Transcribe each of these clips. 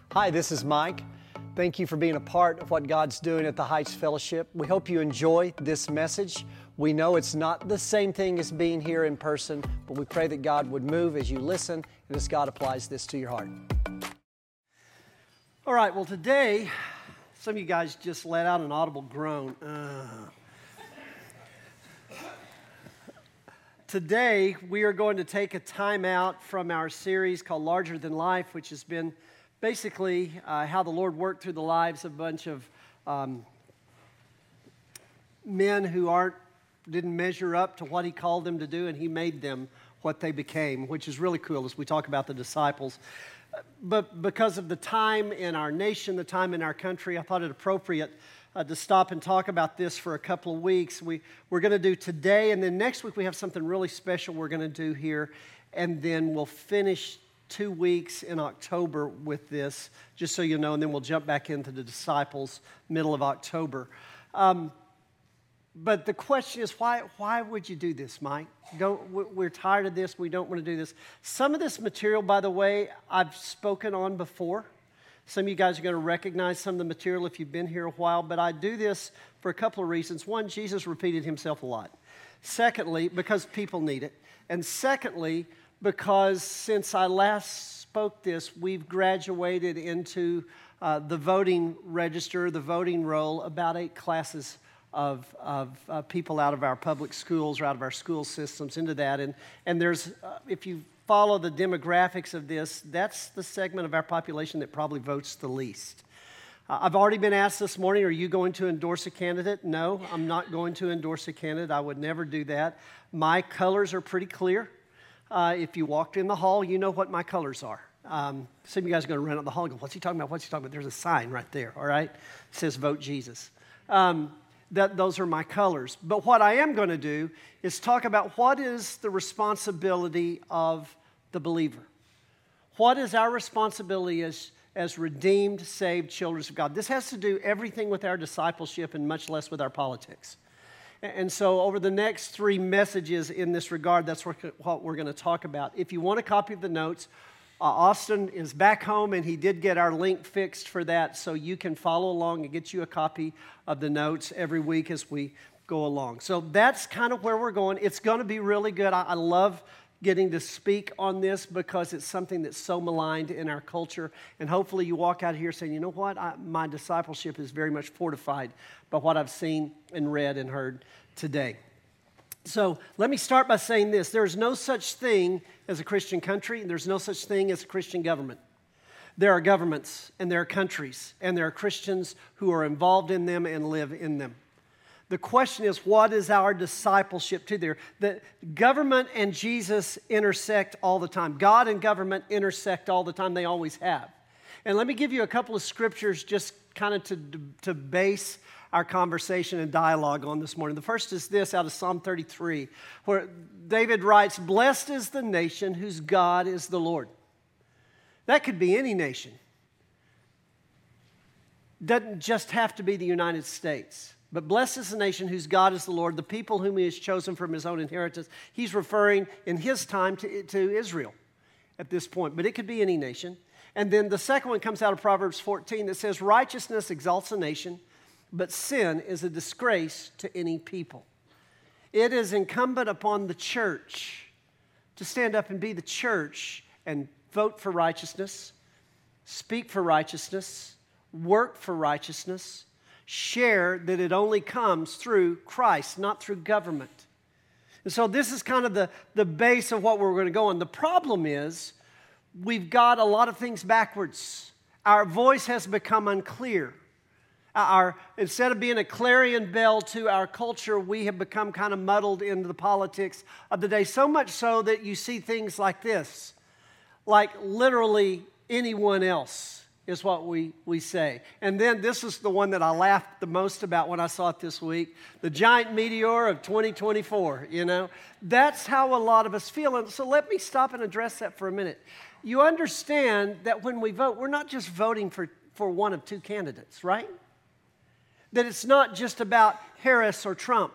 Hi, this is Mike. Thank you for being a part of what God's doing at the Heights Fellowship. We hope you enjoy this message. We know it's not the same thing as being here in person, but we pray that God would move as you listen and as God applies this to your heart. All right, well today, some of you guys just let out an audible groan. Today, we are going to take a time out from our series called Larger Than Life, which has been basically how the Lord worked through the lives of a bunch of men who didn't measure up to what He called them to do, and He made them what they became, which is really cool as we talk about the disciples. But because of the time in our nation, the time in our country, I thought it appropriate to stop and talk about this for a couple of weeks. We're going to do today, and then next week we have something really special we're going to do here, and then we'll finish 2 weeks in October with this, just so you know, and then we'll jump back into the disciples middle of October. But the question is, why would you do this, Mike? We're tired of this. We don't want to do this. Some of this material, by the way, I've spoken on before. Some of you guys are going to recognize some of the material if you've been here a while, but I do this for a couple of reasons. One, Jesus repeated Himself a lot. Secondly, because people need it. And secondly, because since I last spoke this, we've graduated into the voting register, the voting roll, about 8 classes of people out of our public schools or out of our school systems into that. And there's, if you follow the demographics of this, that's the segment of our population that probably votes the least. I've already been asked this morning, are you going to endorse a candidate? No, I'm not going to endorse a candidate. I would never do that. My colors are pretty clear. If you walked in the hall, you know what my colors are. Some of you guys are going to run out the hall and go, what's he talking about? What's he talking about? There's a sign right there, all right? It says vote Jesus. Those are my colors. But what I am going to do is talk about what is the responsibility of the believer. What is our responsibility as redeemed, saved children of God? This has to do everything with our discipleship and much less with our politics. And so over the next 3 messages in this regard, that's what we're going to talk about. If you want a copy of the notes, Austin is back home, and he did get our link fixed for that, so you can follow along and get you a copy of the notes every week as we go along. So that's kind of where we're going. It's going to be really good. I love getting to speak on this because it's something that's so maligned in our culture, and hopefully you walk out here saying, you know what, my discipleship is very much fortified by what I've seen and read and heard today. So let me start by saying this. There is no such thing as a Christian country, and there's no such thing as a Christian government. There are governments, and there are countries, and there are Christians who are involved in them and live in them. The question is, what is our discipleship to there? The government and Jesus intersect all the time. God and government intersect all the time. They always have. And let me give you a couple of scriptures just kind of to base our conversation and dialogue on this morning. The first is this out of Psalm 33, where David writes, "Blessed is the nation whose God is the Lord." That could be any nation. Doesn't just have to be the United States. But blessed is the nation whose God is the Lord, the people whom He has chosen from His own inheritance. He's referring in His time to Israel at this point, but it could be any nation. And then the second one comes out of Proverbs 14 that says, "Righteousness exalts a nation, but sin is a disgrace to any people." It is incumbent upon the church to stand up and be the church and vote for righteousness, speak for righteousness, work for righteousness, share that it only comes through Christ, not through government. And so this is kind of the base of what we're going to go on. The problem is we've got a lot of things backwards. Our voice has become unclear. Instead of being a clarion bell to our culture, we have become kind of muddled into the politics of the day, so much so that you see things like this, like literally anyone else is what we say. And then this is the one that I laughed the most about when I saw it this week, the giant meteor of 2024, you know. That's how a lot of us feel. And so let me stop and address that for a minute. You understand that when we vote, we're not just voting for one of 2 candidates, right? That it's not just about Harris or Trump.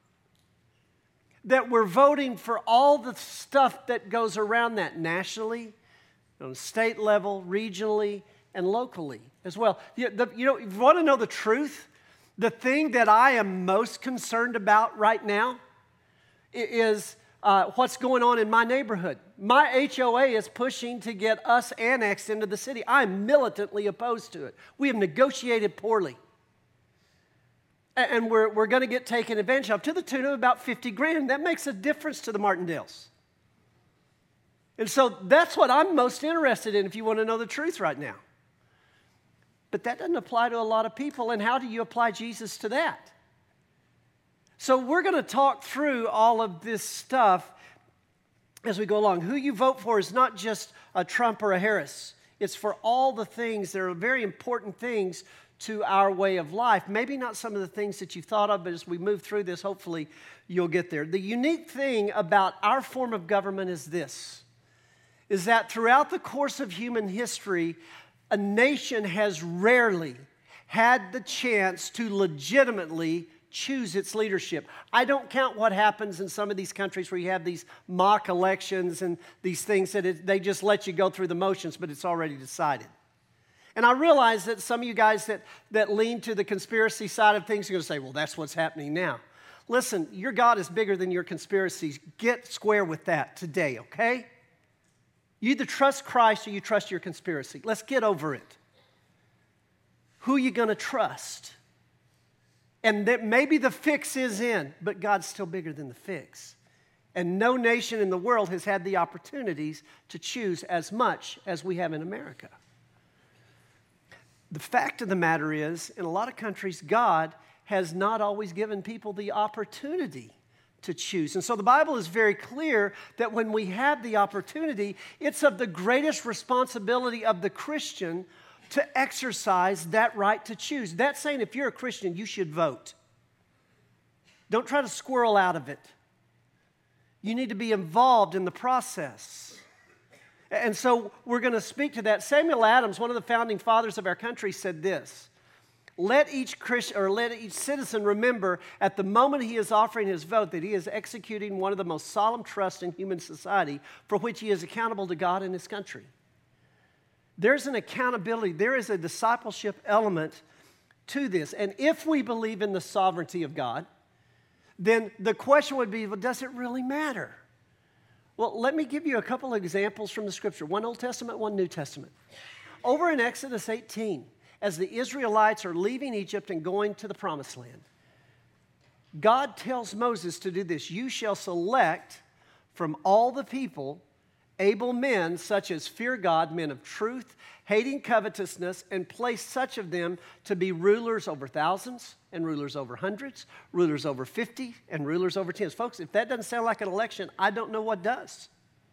That we're voting for all the stuff that goes around that nationally, on state level, regionally, and locally as well. You want to know the truth? The thing that I am most concerned about right now is what's going on in my neighborhood. My HOA is pushing to get us annexed into the city. I'm militantly opposed to it. We have negotiated poorly. And we're going to get taken advantage of to the tune of about $50,000. That makes a difference to the Martindales. And so that's what I'm most interested in if you want to know the truth right now. But that doesn't apply to a lot of people. And how do you apply Jesus to that? So we're going to talk through all of this stuff as we go along. Who you vote for is not just a Trump or a Harris. It's for all the things that are very important things to our way of life. Maybe not some of the things that you've thought of, but as we move through this, hopefully you'll get there. The unique thing about our form of government is this, is that throughout the course of human history, a nation has rarely had the chance to legitimately choose its leadership. I don't count what happens in some of these countries where you have these mock elections and these things that they just let you go through the motions, but it's already decided. And I realize that some of you guys that lean to the conspiracy side of things are going to say, well, that's what's happening now. Listen, your God is bigger than your conspiracies. Get square with that today, okay? You either trust Christ or you trust your conspiracy. Let's get over it. Who are you going to trust? And that maybe the fix is in, but God's still bigger than the fix. And no nation in the world has had the opportunities to choose as much as we have in America. The fact of the matter is, in a lot of countries, God has not always given people the opportunity to choose. And so the Bible is very clear that when we have the opportunity, it's of the greatest responsibility of the Christian to exercise that right to choose. That's saying if you're a Christian, you should vote. Don't try to squirrel out of it. You need to be involved in the process. And so we're going to speak to that. Samuel Adams, one of the founding fathers of our country, said this: let each Christian or let each citizen remember at the moment he is offering his vote that he is executing one of the most solemn trusts in human society for which he is accountable to God and his country. There's an accountability, there is a discipleship element to this. And if we believe in the sovereignty of God, then the question would be, well, does it really matter? Well, let me give you a couple of examples from the Scripture, one Old Testament, one New Testament. Over in Exodus 18, as the Israelites are leaving Egypt and going to the Promised Land, God tells Moses to do this: you shall select from all the people able men such as fear God, men of truth, hating covetousness, and place such of them to be rulers over thousands and rulers over hundreds, rulers over 50 and rulers over tens. Folks, if that doesn't sound like an election, I don't know what does.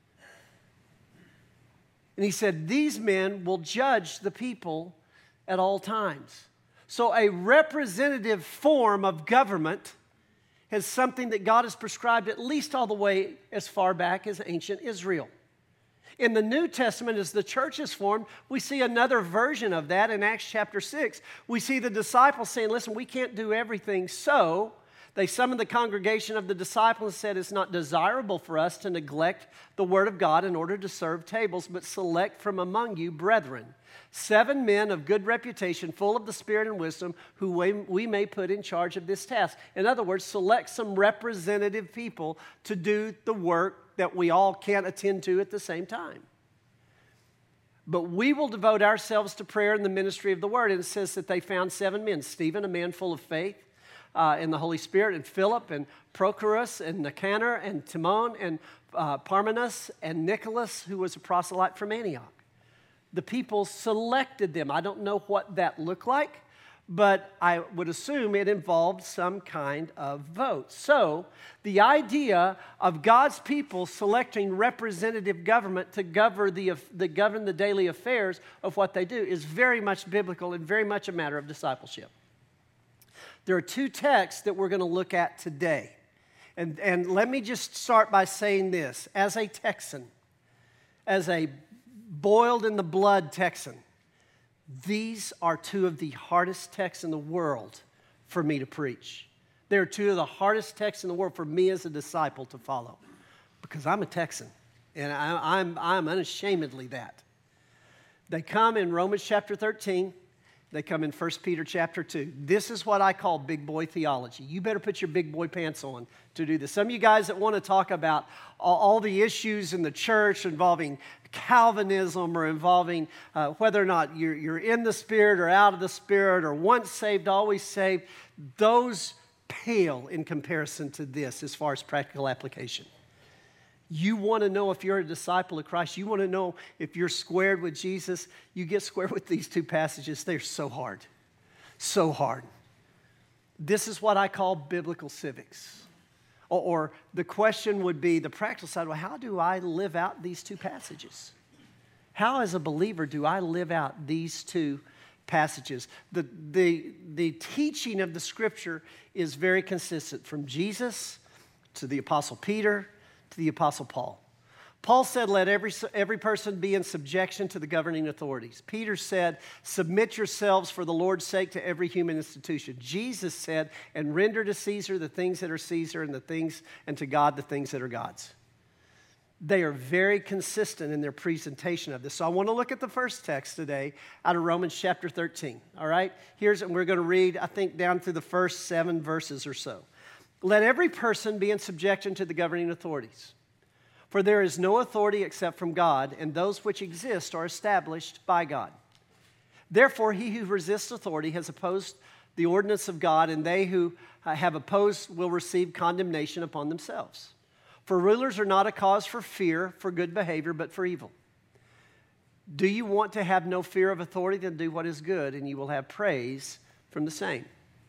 And he said, these men will judge the people at all times. So a representative form of government is something that God has prescribed at least all the way as far back as ancient Israel. In the New Testament, as the church is formed, we see another version of that in Acts chapter 6. We see the disciples saying, listen, we can't do everything, so they summoned the congregation of the disciples and said, it's not desirable for us to neglect the word of God in order to serve tables, but select from among you brethren, 7 men of good reputation, full of the Spirit and wisdom, who we may put in charge of this task. In other words, select some representative people to do the work that we all can't attend to at the same time. But we will devote ourselves to prayer and the ministry of the word. And it says that they found 7 men: Stephen, a man full of faith in the Holy Spirit, and Philip, and Prochorus, and Nicanor, and Timon, and Parmenas, and Nicholas, who was a proselyte from Antioch. The people selected them. I don't know what that looked like, but I would assume it involved some kind of vote. So the idea of God's people selecting representative government to govern the daily affairs of what they do is very much biblical and very much a matter of discipleship. There are 2 texts that we're going to look at today. And let me just start by saying this. As a Texan, as a boiled in the blood Texan, these are 2 of the hardest texts in the world for me to preach. They're 2 of the hardest texts in the world for me as a disciple to follow, because I'm a Texan, and I'm unashamedly that. They come in Romans chapter 13. They come in 1 Peter chapter 2. This is what I call big boy theology. You better put your big boy pants on to do this. Some of you guys that want to talk about all the issues in the church involving Calvinism or involving whether or not you're in the Spirit or out of the Spirit or once saved, always saved, those pale in comparison to this as far as practical application. You want to know if you're a disciple of Christ. You want to know if you're squared with Jesus. You get squared with these two passages. They're so hard. So hard. This is what I call biblical civics. Or the question would be, the practical side, well, how do I live out these two passages? How, as a believer, do I live out these two passages? The teaching of the Scripture is very consistent from Jesus to the Apostle Peter to the Apostle Paul. Paul said, let every person be in subjection to the governing authorities. Peter said, submit yourselves for the Lord's sake to every human institution. Jesus said, and render to Caesar the things that are Caesar and to God the things that are God's. They are very consistent in their presentation of this. So I want to look at the first text today out of Romans chapter 13. All right? We're going to read, I think, down through the first 7 verses or so. Let every person be in subjection to the governing authorities. For there is no authority except from God, and those which exist are established by God. Therefore, he who resists authority has opposed the ordinance of God, and they who have opposed will receive condemnation upon themselves. For rulers are not a cause for fear, for good behavior, but for evil. Do you want to have no fear of authority? Then do what is good, and you will have praise from the same.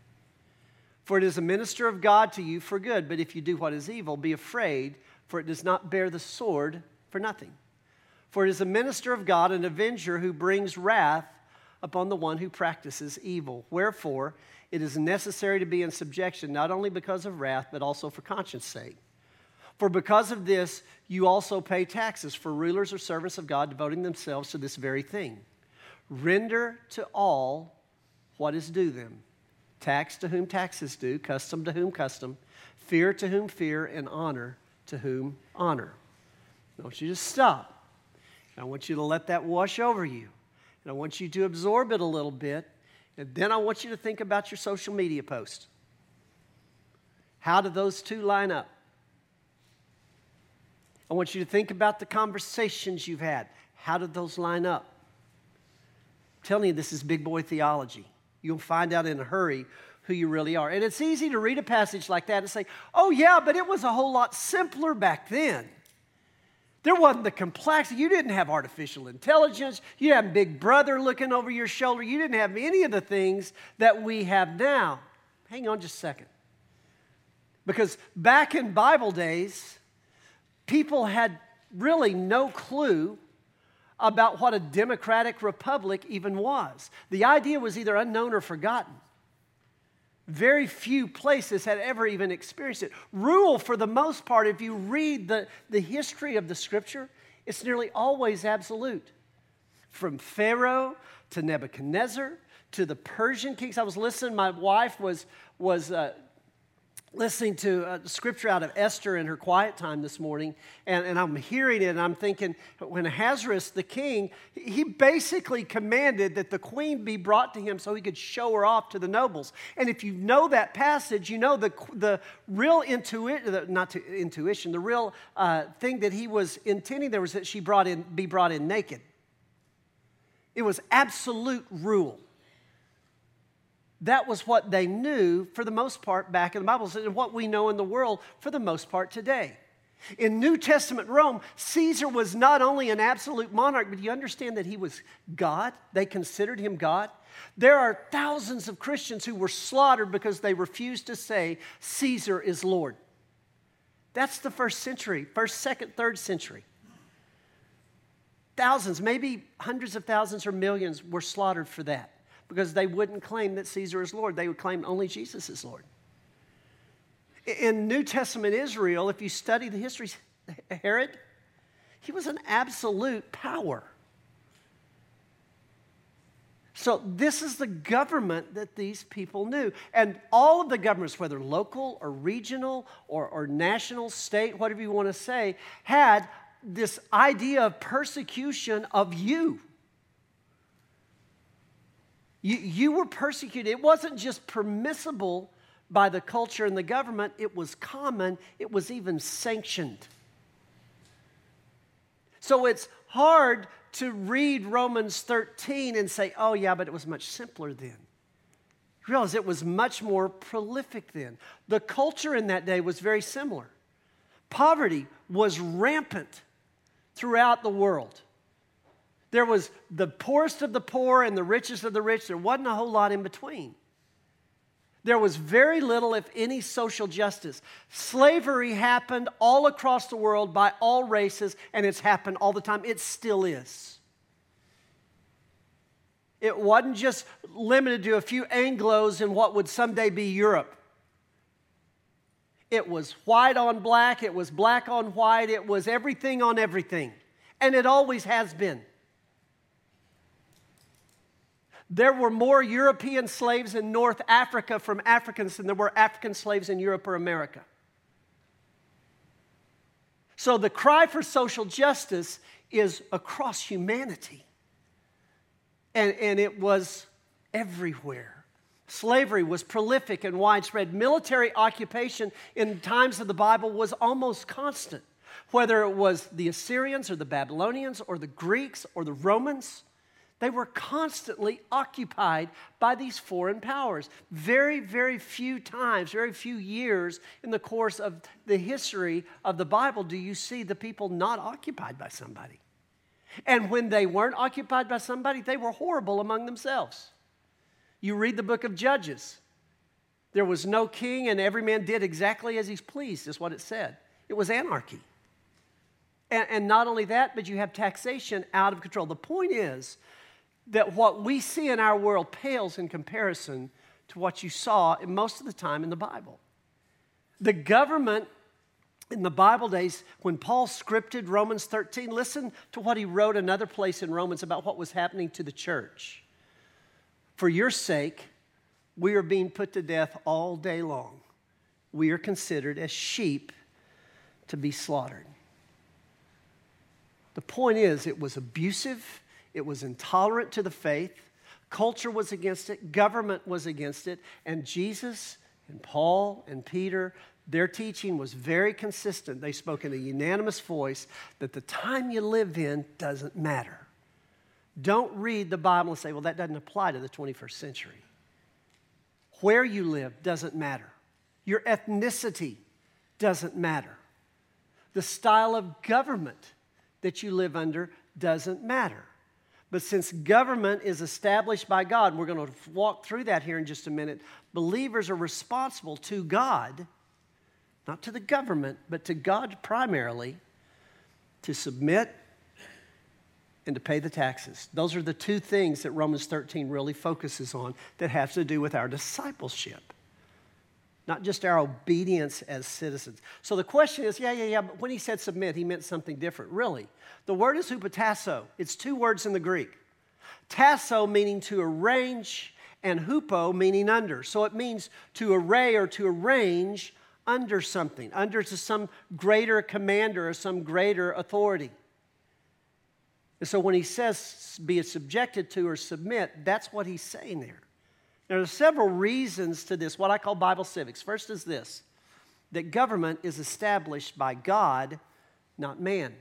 For it is a minister of God to you for good, but if you do what is evil, be afraid, for it does not bear the sword for nothing. For it is a minister of God, an avenger who brings wrath upon the one who practices evil. Wherefore, it is necessary to be in subjection, not only because of wrath, but also for conscience sake. For because of this, you also pay taxes, for rulers are servants of God, devoting themselves to this very thing. Render to all what is due them. Tax to whom tax is due, custom to whom custom, fear to whom fear, and honor to whom honor. I want you to stop. I want you to let that wash over you. And I want you to absorb it a little bit. And then I want you to think about your social media post. How do those two line up? I want you to think about the conversations you've had. How did those line up? I'm telling you, this is big boy theology. You'll find out in a hurry who you really are. And it's easy to read a passage like that and say, oh yeah, but it was a whole lot simpler back then. There wasn't the complexity. You didn't have artificial intelligence. You didn't have Big Brother looking over your shoulder. You didn't have any of the things that we have now. Hang on just a second. Because back in Bible days, people had really no clue about what a democratic republic even was. The idea was either unknown or forgotten. Very few places had ever even experienced it. Rule, for the most part, if you read the history of the Scripture, it's nearly always absolute. From Pharaoh to Nebuchadnezzar to the Persian kings. I was listening, my wife was listening to scripture out of Esther in her quiet time this morning, and I'm hearing it, and I'm thinking, when Ahasuerus, the king, he basically commanded that the queen be brought to him so he could show her off to the nobles. And if you know that passage, you know the real intuition, the real thing that he was intending there was that she be brought in naked. It was absolute rule. That was what they knew for the most part back in the Bible, and what we know in the world for the most part today. In New Testament Rome, Caesar was not only an absolute monarch, but you understand that he was God? They considered him God. There are thousands of Christians who were slaughtered because they refused to say Caesar is Lord. That's the first century, first, second, third century. Thousands, maybe hundreds of thousands or millions were slaughtered for that, because they wouldn't claim that Caesar is Lord. They would claim only Jesus is Lord. In New Testament Israel, if you study the history, Herod, he was an absolute power. So this is the government that these people knew. And all of the governments, whether local or regional or national, state, whatever you want to say, had this idea of persecution of you. You were persecuted. It wasn't just permissible by the culture and the government. It was common. It was even sanctioned. So it's hard to read Romans 13 and say, oh yeah, but it was much simpler then. You realize it was much more prolific then. The culture in that day was very similar. Poverty was rampant throughout the world. There was the poorest of the poor and the richest of the rich. There wasn't a whole lot in between. There was very little, if any, social justice. Slavery happened all across the world by all races, and it's happened all the time. It still is. It wasn't just limited to a few Anglos in what would someday be Europe. It was white on black. It was black on white. It was everything on everything. And it always has been. There were more European slaves in North Africa from Africans than there were African slaves in Europe or America. So the cry for social justice is across humanity. And it was everywhere. Slavery was prolific and widespread. Military occupation in times of the Bible was almost constant. Whether it was the Assyrians or the Babylonians or the Greeks or the Romans, they were constantly occupied by these foreign powers. Very, very few times, very few years in the course of the history of the Bible do you see the people not occupied by somebody. And when they weren't occupied by somebody, they were horrible among themselves. You read the book of Judges. There was no king and every man did exactly as he's pleased, is what it said. It was anarchy. And not only that, but you have taxation out of control. The point is that what we see in our world pales in comparison to what you saw most of the time in the Bible. The government in the Bible days, when Paul scripted Romans 13, listen to what he wrote another place in Romans about what was happening to the church. For your sake, we are being put to death all day long. We are considered as sheep to be slaughtered. The point is, it was abusive. It was intolerant to the faith. Culture was against it. Government was against it. And Jesus and Paul and Peter, their teaching was very consistent. They spoke in a unanimous voice that the time you live in doesn't matter. Don't read the Bible and say, well, that doesn't apply to the 21st century. Where you live doesn't matter. Your ethnicity doesn't matter. The style of government that you live under doesn't matter. But since government is established by God, we're going to walk through that here in just a minute, believers are responsible to God, not to the government, but to God primarily, to submit and to pay the taxes. Those are the two things that Romans 13 really focuses on that have to do with our discipleship, not just our obedience as citizens. So the question is, but when he said submit, he meant something different. Really, the word is hupotasso. It's two words in the Greek. Tasso meaning to arrange and hupo meaning under. So it means to array or to arrange under something, under to some greater commander or some greater authority. And so when he says be subjected to or submit, that's what he's saying there. Now, there are several reasons to this, what I call Bible civics. First is this, that government is established by God, not man.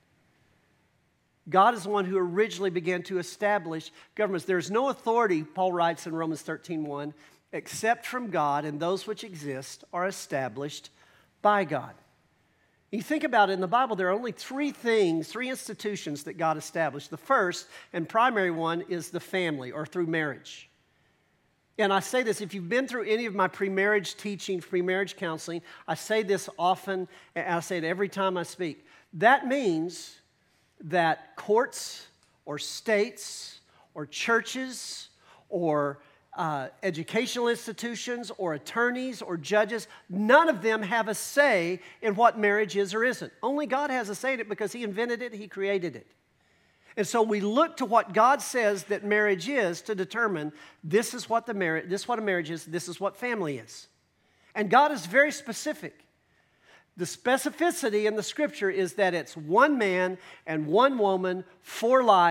God is the one who originally began to establish governments. There is no authority, Paul writes in Romans 13:1, except from God, and those which exist are established by God. You think about it, in the Bible, there are only three institutions that God established. The first and primary one is the family, or through marriage. And I say this, if you've been through any of my pre-marriage teaching, pre-marriage counseling, I say this often, and I say it every time I speak. That means that courts or states or churches or educational institutions or attorneys or judges, none of them have a say in what marriage is or isn't. Only God has a say in it because He invented it, He created it. And so we look to what God says that marriage is to determine this is what a marriage is, this is what family is. And God is very specific. The specificity in the Scripture is that it's one man and one woman for life,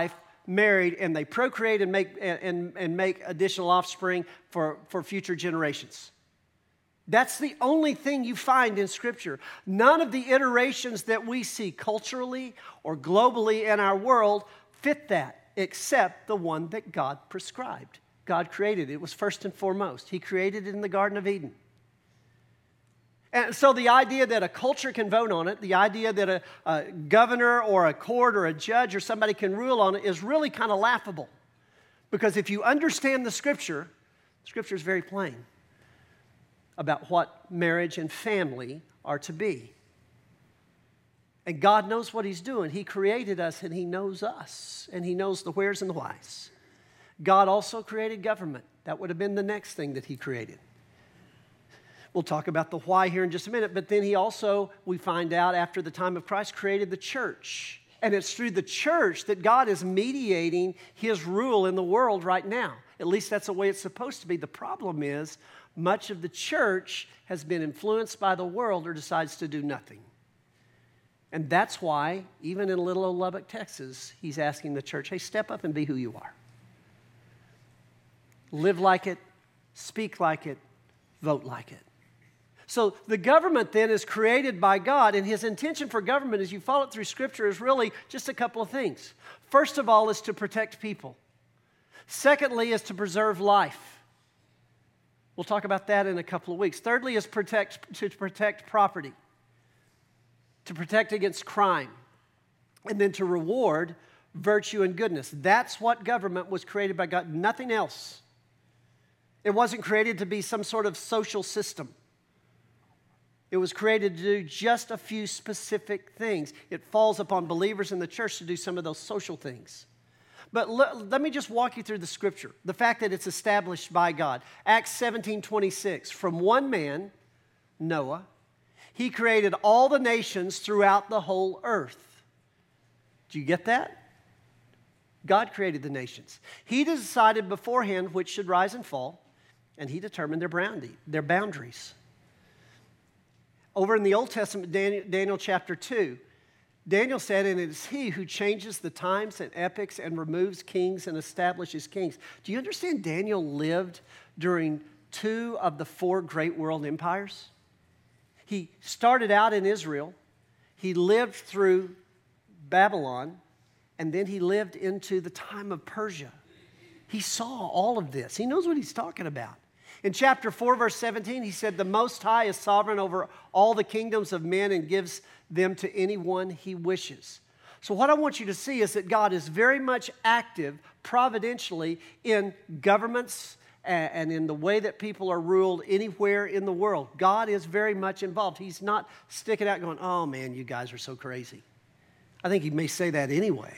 married, and they procreate and make additional offspring for future generations. That's the only thing you find in Scripture. None of the iterations that we see culturally or globally in our world fit that, except the one that God prescribed. God created it. It was first and foremost. He created it in the Garden of Eden. And so the idea that a culture can vote on it, the idea that a governor or a court or a judge or somebody can rule on it is really kind of laughable. Because if you understand the Scripture is very plain about what marriage and family are to be. And God knows what He's doing. He created us, and He knows us, and He knows the wheres and the whys. God also created government. That would have been the next thing that He created. We'll talk about the why here in just a minute, but then He also, we find out after the time of Christ, created the church. And it's through the church that God is mediating His rule in the world right now. At least that's the way it's supposed to be. The problem is, much of the church has been influenced by the world or decides to do nothing. And that's why, even in little old Lubbock, Texas, He's asking the church, hey, step up and be who you are. Live like it, speak like it, vote like it. So the government then is created by God, and His intention for government, as you follow it through Scripture, is really just a couple of things. First of all is to protect people. Secondly is to preserve life. We'll talk about that in a couple of weeks. Thirdly is to protect property, to protect against crime, and then to reward virtue and goodness. That's what government was created by God, nothing else. It wasn't created to be some sort of social system. It was created to do just a few specific things. It falls upon believers in the church to do some of those social things. But let me just walk you through the Scripture, the fact that it's established by God. Acts 17:26, from one man, Noah, he created all the nations throughout the whole earth. Do you get that? God created the nations. He decided beforehand which should rise and fall, and He determined their boundaries. Over in the Old Testament, Daniel chapter 2, Daniel said, and it is He who changes the times and epochs and removes kings and establishes kings. Do you understand Daniel lived during 2 of the 4 great world empires? He started out in Israel, he lived through Babylon, and then he lived into the time of Persia. He saw all of this. He knows what he's talking about. In chapter 4, verse 17, he said, the Most High is sovereign over all the kingdoms of men and gives them to anyone He wishes. So what I want you to see is that God is very much active providentially in governments and in the way that people are ruled anywhere in the world. God is very much involved. He's not sticking out going, oh man, you guys are so crazy. I think He may say that anyway.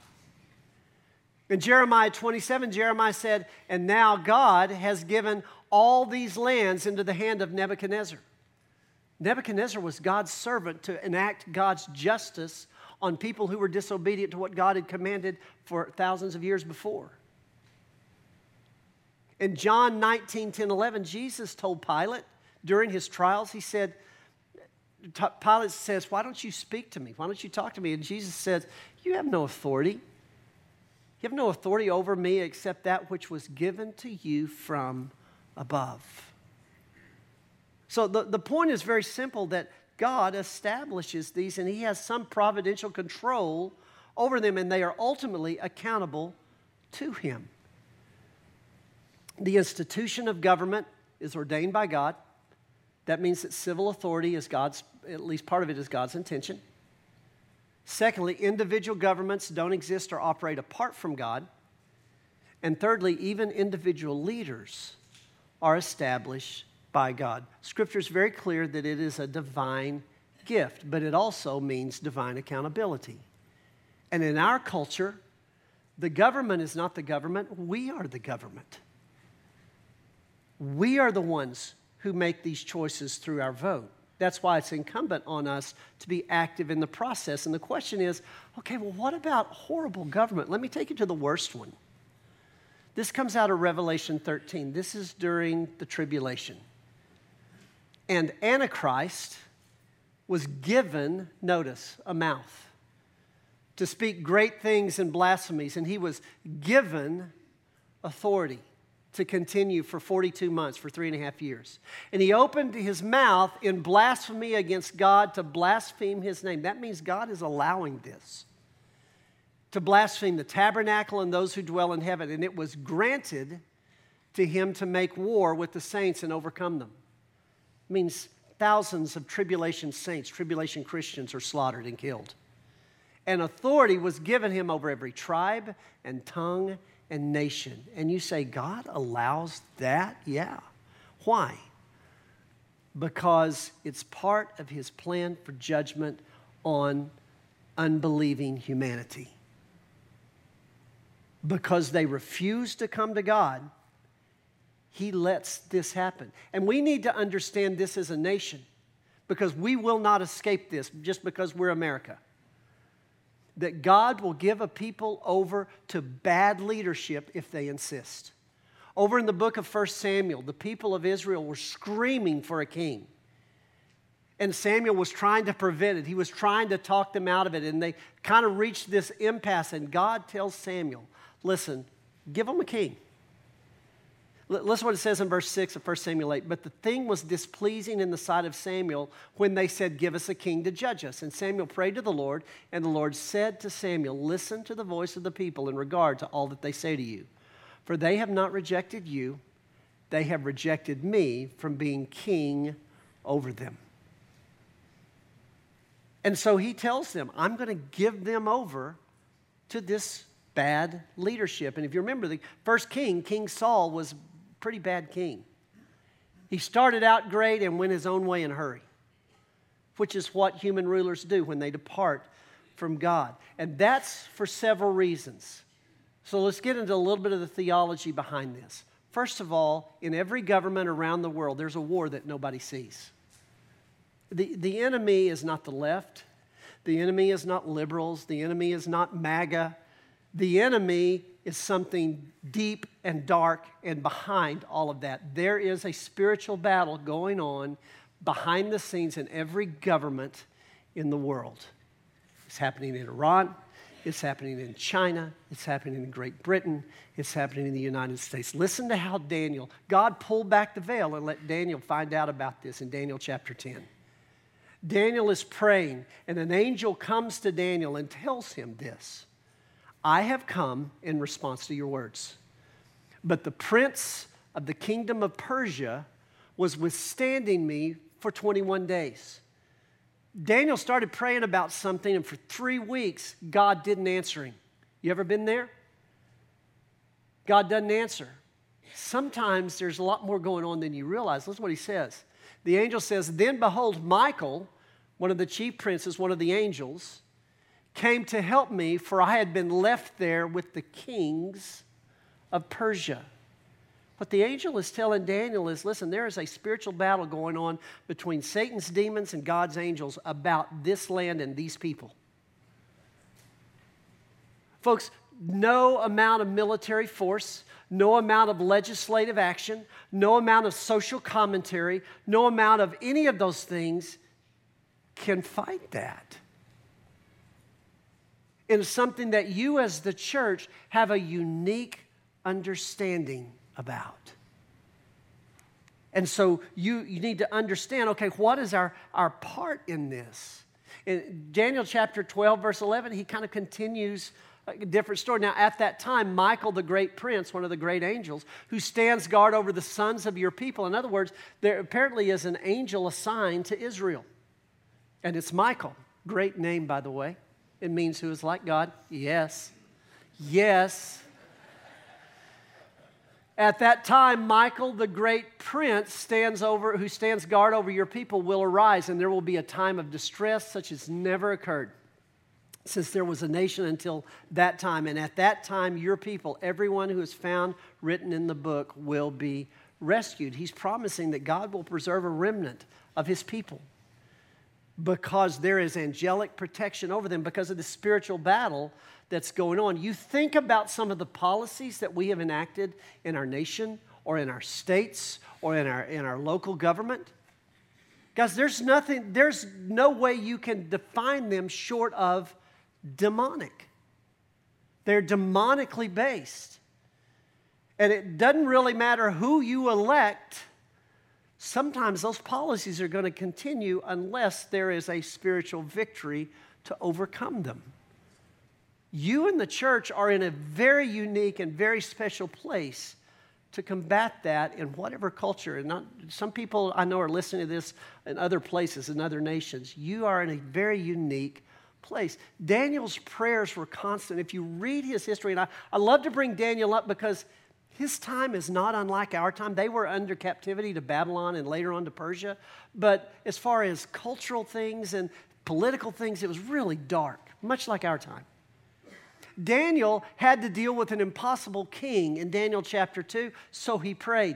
In Jeremiah 27, Jeremiah said, and now God has given all these lands into the hand of Nebuchadnezzar. Nebuchadnezzar was God's servant to enact God's justice on people who were disobedient to what God had commanded for thousands of years before. In John 19:10-11, Jesus told Pilate during His trials, He said, Pilate says, why don't you speak to me? Why don't you talk to me? And Jesus says, you have no authority. You have no authority over me except that which was given to you from above. So the point is very simple, that God establishes these and He has some providential control over them, and they are ultimately accountable to Him. The institution of government is ordained by God. That means that civil authority is God's, at least part of it is God's intention. Secondly, individual governments don't exist or operate apart from God. And thirdly, even individual leaders are established by God. Scripture is very clear that it is a divine gift, but it also means divine accountability. And in our culture, the government is not the government, we are the government. We are the ones who make these choices through our vote. That's why it's incumbent on us to be active in the process. And the question is, okay, well, what about horrible government? Let me take you to the worst one. This comes out of Revelation 13. This is during the tribulation. And Antichrist was given, notice, a mouth to speak great things and blasphemies, and he was given authority to continue for 42 months, for 3.5 years. And he opened his mouth in blasphemy against God to blaspheme his name. That means God is allowing this, to blaspheme the tabernacle and those who dwell in heaven. And it was granted to him to make war with the saints and overcome them. It means thousands of tribulation saints, tribulation Christians are slaughtered and killed. And authority was given him over every tribe and tongue and nation. And you say, God allows that? Yeah. Why? Because it's part of his plan for judgment on unbelieving humanity. Because they refuse to come to God, he lets this happen. And we need to understand this as a nation, because we will not escape this just because we're America. That God will give a people over to bad leadership if they insist. Over in the book of 1 Samuel, the people of Israel were screaming for a king. And Samuel was trying to prevent it. He was trying to talk them out of it. And they kind of reached this impasse. And God tells Samuel, listen, give them a king. Listen what it says in verse 6 of 1 Samuel 8. But the thing was displeasing in the sight of Samuel when they said, give us a king to judge us. And Samuel prayed to the Lord, and the Lord said to Samuel, listen to the voice of the people in regard to all that they say to you. For they have not rejected you, they have rejected me from being king over them. And so he tells them, I'm going to give them over to this bad leadership. And if you remember, the first king, King Saul, was pretty bad king. He started out great and went his own way in a hurry, which is what human rulers do when they depart from God. And that's for several reasons. So let's get into a little bit of the theology behind this. First of all, in every government around the world, there's a war that nobody sees. The enemy is not the left. The enemy is not liberals. The enemy is not MAGA. The enemy is something deep and dark and behind all of that. There is a spiritual battle going on behind the scenes in every government in the world. It's happening in Iran. It's happening in China. It's happening in Great Britain. It's happening in the United States. Listen to how God pulled back the veil and let Daniel find out about this in Daniel chapter 10. Daniel is praying, and an angel comes to Daniel and tells him this. I have come in response to your words. But the prince of the kingdom of Persia was withstanding me for 21 days. Daniel started praying about something, and for 3 weeks, God didn't answer him. You ever been there? God doesn't answer. Sometimes there's a lot more going on than you realize. Listen to what he says. The angel says, then behold, Michael, one of the chief princes, one of the angels, came to help me, for I had been left there with the kings of Persia. What the angel is telling Daniel is, listen, there is a spiritual battle going on between Satan's demons and God's angels about this land and these people. Folks, no amount of military force, no amount of legislative action, no amount of social commentary, no amount of any of those things can fight that. It is something that you as the church have a unique understanding about. And so you need to understand, okay, what is our part in this? In Daniel chapter 12, verse 11, he kind of continues a different story. Now, at that time, Michael, the great prince, one of the great angels, who stands guard over the sons of your people. In other words, there apparently is an angel assigned to Israel. And it's Michael. Great name, by the way. It means who is like God. Yes. Yes. At that time, Michael, the great prince, who stands guard over your people, will arise, and there will be a time of distress such as never occurred since there was a nation until that time. And at that time, your people, everyone who is found written in the book, will be rescued. He's promising that God will preserve a remnant of his people, because there is angelic protection over them because of the spiritual battle that's going on. You think about some of the policies that we have enacted in our nation or in our states or in our local government. Guys, there's no way you can define them short of demonic. They're demonically based. And it doesn't really matter who you elect. Sometimes those policies are going to continue unless there is a spiritual victory to overcome them. You and the church are in a very unique and very special place to combat that in whatever culture. And some people I know are listening to this in other places, in other nations. You are in a very unique place. Daniel's prayers were constant. If you read his history, and I love to bring Daniel up because his time is not unlike our time. They were under captivity to Babylon and later on to Persia. But as far as cultural things and political things, it was really dark, much like our time. Daniel had to deal with an impossible king in Daniel chapter 2, so he prayed.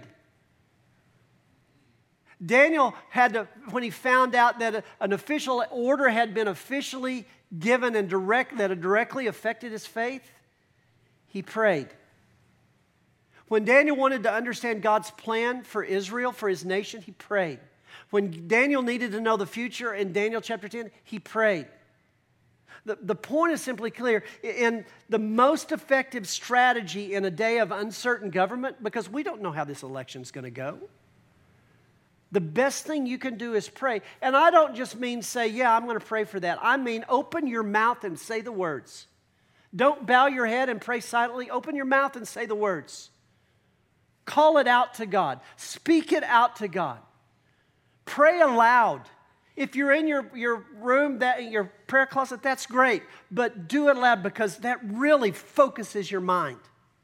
Daniel had to, when he found out that an official order had been officially given and that it directly affected his faith, he prayed. When Daniel wanted to understand God's plan for Israel, for his nation, he prayed. When Daniel needed to know the future in Daniel chapter 10, he prayed. The point is simply clear. In the most effective strategy in a day of uncertain government, because we don't know how this election is going to go, the best thing you can do is pray. And I don't just mean say, yeah, I'm going to pray for that. I mean open your mouth and say the words. Don't bow your head and pray silently. Open your mouth and say the words. Call it out to God. Speak it out to God. Pray aloud. If you're in your room, your prayer closet, that's great. But do it loud because that really focuses your mind.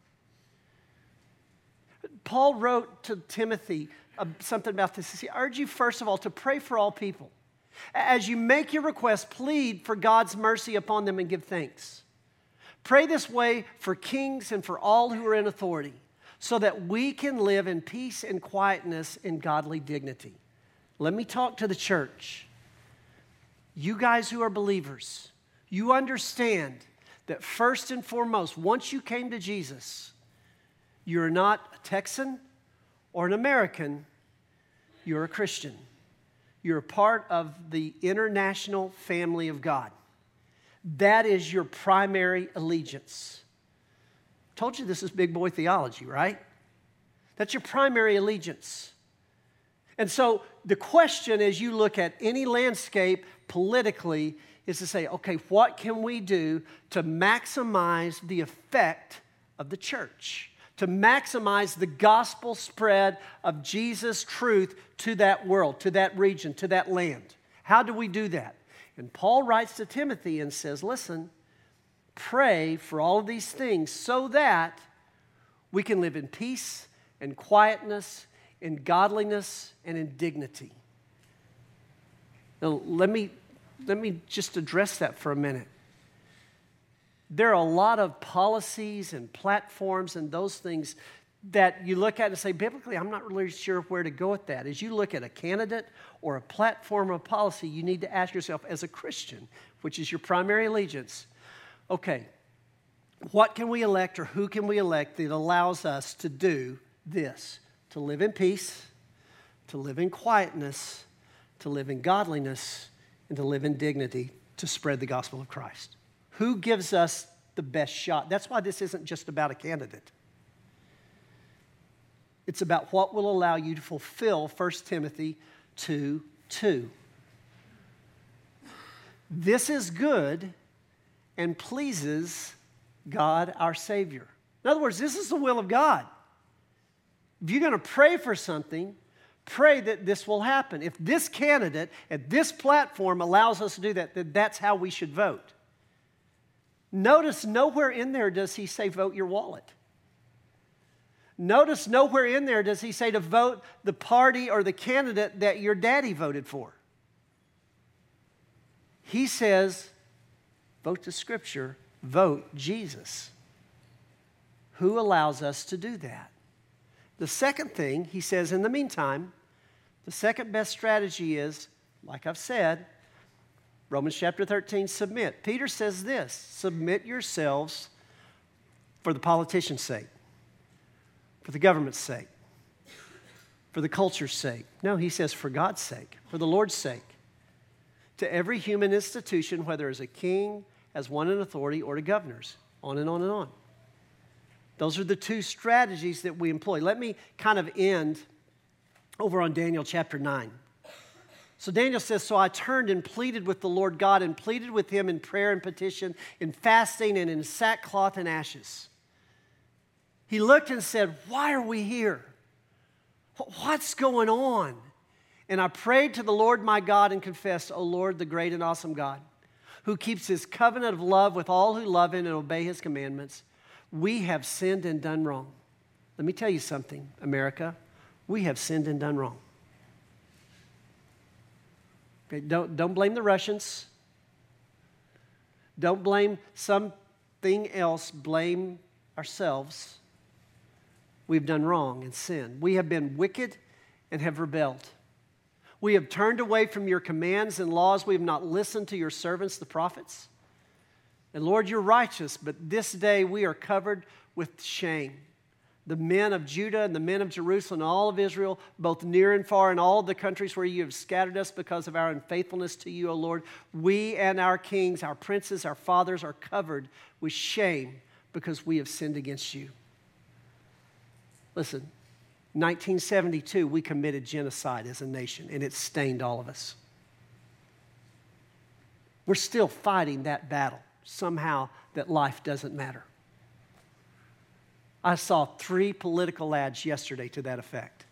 Paul wrote to Timothy something about this. He urged you, first of all, to pray for all people. As you make your request, plead for God's mercy upon them and give thanks. Pray this way for kings and for all who are in authority, so that we can live in peace and quietness and godly dignity. Let me talk to the church. You guys who are believers, you understand that first and foremost, once you came to Jesus, you're not a Texan or an American, you're a Christian. You're a part of the international family of God. That is your primary allegiance. Told you this is big boy theology, right? That's your primary allegiance. And so the question as you look at any landscape politically is to say, okay, what can we do to maximize the effect of the church? To maximize the gospel spread of Jesus' truth to that world, to that region, to that land. How do we do that? And Paul writes to Timothy and says, listen, pray for all of these things so that we can live in peace and quietness, in godliness, and in dignity. Now, let me just address that for a minute. There are a lot of policies and platforms and those things that you look at and say, biblically, I'm not really sure where to go with that. As you look at a candidate or a platform or a policy, you need to ask yourself, as a Christian, which is your primary allegiance, okay, what can we elect or who can we elect that allows us to do this? To live in peace, to live in quietness, to live in godliness, and to live in dignity, to spread the gospel of Christ. Who gives us the best shot? That's why this isn't just about a candidate. It's about what will allow you to fulfill 1 Timothy 2:2. This is good and pleases God our Savior. In other words, this is the will of God. If you're going to pray for something, pray that this will happen. If this candidate at this platform allows us to do that, then that's how we should vote. Notice nowhere in there does he say vote your wallet. Notice nowhere in there does he say to vote the party or the candidate that your daddy voted for. He says, vote the Scripture, vote Jesus. Who allows us to do that? The second thing, he says, in the meantime, the second best strategy is, like I've said, Romans chapter 13, submit. Peter says this, submit yourselves for the politician's sake, for the government's sake, for the culture's sake. No, he says for God's sake, for the Lord's sake. To every human institution, whether as a king, as one in authority or to governors, on and on and on. Those are the two strategies that we employ. Let me kind of end over on Daniel chapter 9. So Daniel says, so I turned and pleaded with the Lord God and pleaded with him in prayer and petition, in fasting and in sackcloth and ashes. He looked and said, why are we here? What's going on? And I prayed to the Lord my God and confessed, O Lord, the great and awesome God, who keeps his covenant of love with all who love him and obey his commandments. We have sinned and done wrong. Let me tell you something, America. We have sinned and done wrong. Okay, don't blame the Russians. Don't blame something else. Blame ourselves. We've done wrong and sinned. We have been wicked and have rebelled. We have turned away from your commands and laws. We have not listened to your servants, the prophets. And Lord, you're righteous, but this day we are covered with shame. The men of Judah and the men of Jerusalem and all of Israel, both near and far, in all the countries where you have scattered us because of our unfaithfulness to you, O Lord, we and our kings, our princes, our fathers are covered with shame because we have sinned against you. Listen, 1972, we committed genocide as a nation, and it stained all of us. We're still fighting that battle, somehow that life doesn't matter. I saw 3 political ads yesterday to that effect.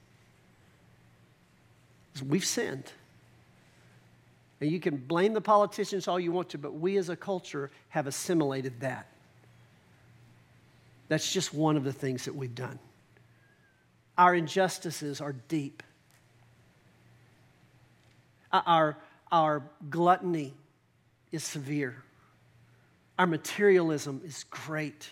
We've sinned. And you can blame the politicians all you want to, but we as a culture have assimilated that. That's just one of the things that we've done. Our injustices are deep. Our gluttony is severe. Our materialism is great.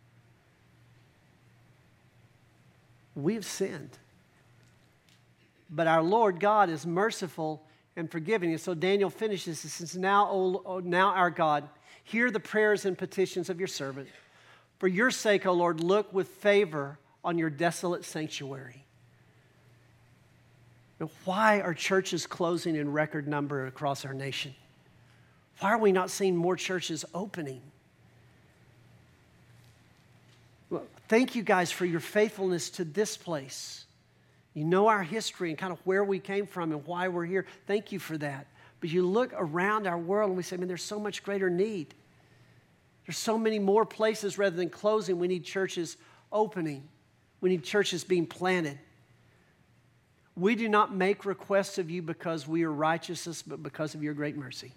We have sinned. But our Lord God is merciful and forgiving. And so Daniel finishes. He says, now our God, hear the prayers and petitions of your servant. For your sake, O Lord, look with favor on your desolate sanctuary. Now, why are churches closing in record number across our nation? Why are we not seeing more churches opening? Well, thank you guys for your faithfulness to this place. You know our history and kind of where we came from and why we're here. Thank you for that. But you look around our world and we say, man, there's so much greater need. There's so many more places rather than closing. We need churches opening. We need churches being planted. We do not make requests of you because we are righteous, but because of your great mercy.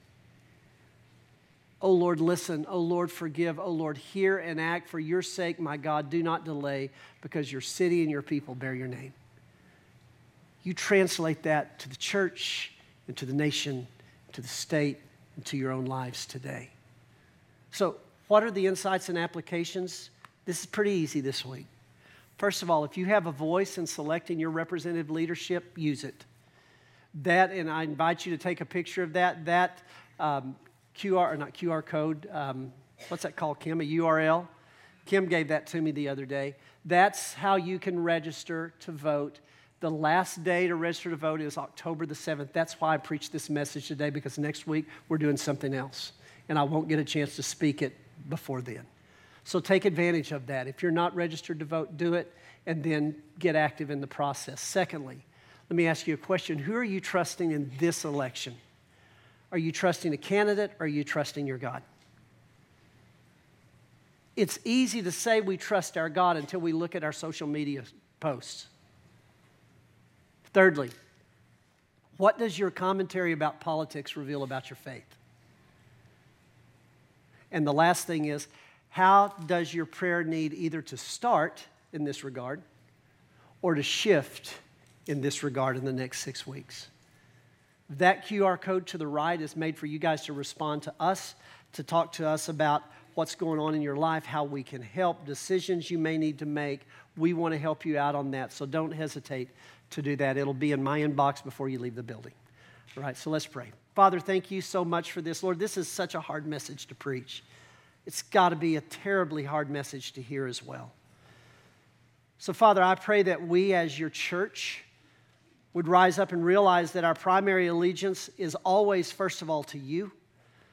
O Lord, listen. O Lord, forgive. O Lord, hear and act. For your sake, my God, do not delay, because your city and your people bear your name. You translate that to the church and to the nation, to the state, and to your own lives today. So, what are the insights and applications? This is pretty easy this week. First of all, if you have a voice in selecting your representative leadership, use it. That, and I invite you to take a picture of that QR code, what's that called, Kim? A URL? Kim gave that to me the other day. That's how you can register to vote. The last day to register to vote is October the 7th. That's why I preached this message today, because next week we're doing something else, and I won't get a chance to speak it before then. So take advantage of that. If you're not registered to vote, do it, and then get active in the process. Secondly, let me ask you a question. Who are you trusting in this election? Are you trusting a candidate, or are you trusting your God? It's easy to say we trust our God until we look at our social media posts. Thirdly, what does your commentary about politics reveal about your faith? And the last thing is, how does your prayer need either to start in this regard or to shift in this regard in the next 6 weeks? That QR code to the right is made for you guys to respond to us, to talk to us about what's going on in your life, how we can help, decisions you may need to make. We want to help you out on that, so don't hesitate to do that. It'll be in my inbox before you leave the building. All right, so let's pray. Father, thank you so much for this. Lord, this is such a hard message to preach. It's got to be a terribly hard message to hear as well. So, Father, I pray that we as your church would rise up and realize that our primary allegiance is always, first of all, to you.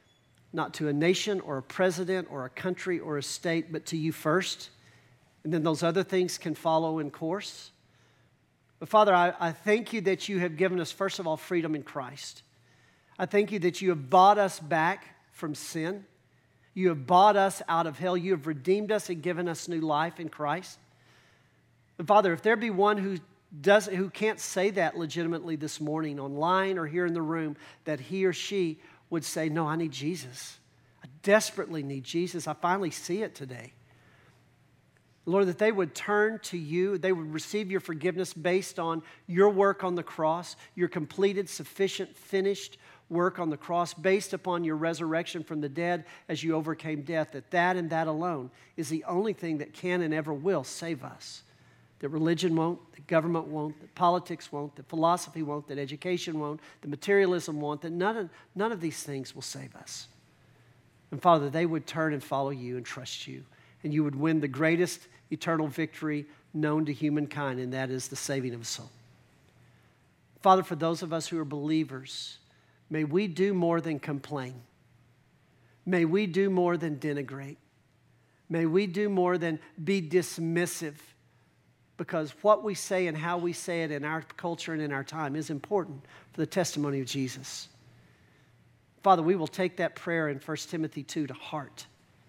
not to a nation or a president or a country or a state, but to you first. And then those other things can follow in course. But Father, I thank you that you have given us, first of all, freedom in Christ. I thank you that you have bought us back from sin. You have bought us out of hell. You have redeemed us and given us new life in Christ. And Father, if there be one who can't say that legitimately this morning online or here in the room, that he or she would say, no, I need Jesus. I desperately need Jesus. I finally see it today. Lord, that they would turn to you, they would receive your forgiveness based on your work on the cross, your completed, sufficient, finished work on the cross, based upon your resurrection from the dead as you overcame death, that and that alone is the only thing that can and ever will save us. That religion won't, that government won't, that politics won't, that philosophy won't, that education won't, that materialism won't, that none of these things will save us. And Father, they would turn and follow you and trust you, and you would win the greatest eternal victory known to humankind, and that is the saving of a soul. Father, for those of us who are believers, may we do more than complain. May we do more than denigrate. May we do more than be dismissive, because what we say and how we say it in our culture and in our time is important for the testimony of Jesus. Father, we will take that prayer in 1 Timothy 2 to heart.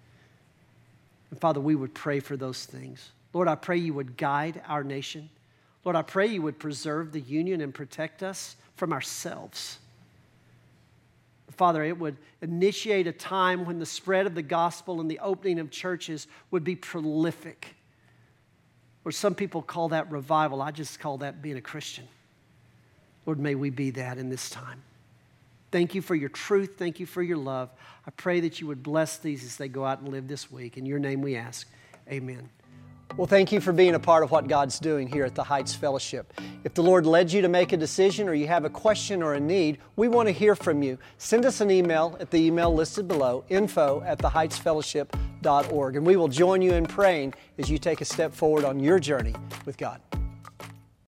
And Father, we would pray for those things. Lord, I pray you would guide our nation. Lord, I pray you would preserve the union and protect us from ourselves. Father, it would initiate a time when the spread of the gospel and the opening of churches would be prolific. Or some people call that revival. I just call that being a Christian. Lord, may we be that in this time. Thank you for your truth. Thank you for your love. I pray that you would bless these as they go out and live this week. In your name we ask, amen. Well, thank you for being a part of what God's doing here at the Heights Fellowship. If the Lord led you to make a decision or you have a question or a need, we want to hear from you. Send us an email at the email listed below, info@theheightsfellowship.org, and we will join you in praying as you take a step forward on your journey with God.